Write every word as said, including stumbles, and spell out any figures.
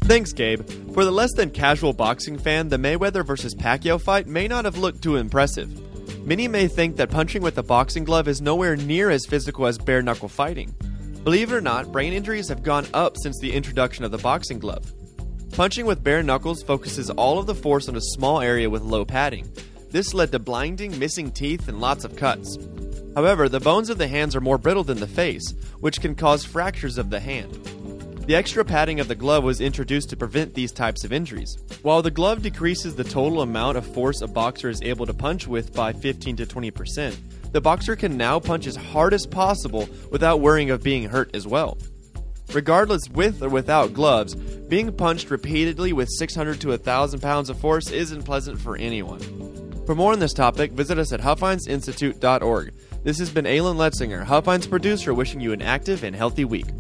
Thanks, Gabe. For the less than casual boxing fan, the Mayweather versus Pacquiao fight may not have looked too impressive. Many may think that punching with a boxing glove is nowhere near as physical as bare-knuckle fighting. Believe it or not, brain injuries have gone up since the introduction of the boxing glove. Punching with bare knuckles focuses all of the force on a small area with low padding. This led to blinding, missing teeth, and lots of cuts. However, the bones of the hands are more brittle than the face, which can cause fractures of the hand. The extra padding of the glove was introduced to prevent these types of injuries. While the glove decreases the total amount of force a boxer is able to punch with by fifteen to twenty percent, the boxer can now punch as hard as possible without worrying of being hurt as well. Regardless with or without gloves, being punched repeatedly with six hundred to one thousand pounds of force isn't pleasant for anyone. For more on this topic, visit us at huffines institute dot org. This has been Alan Letzinger, Huffines producer, wishing you an active and healthy week.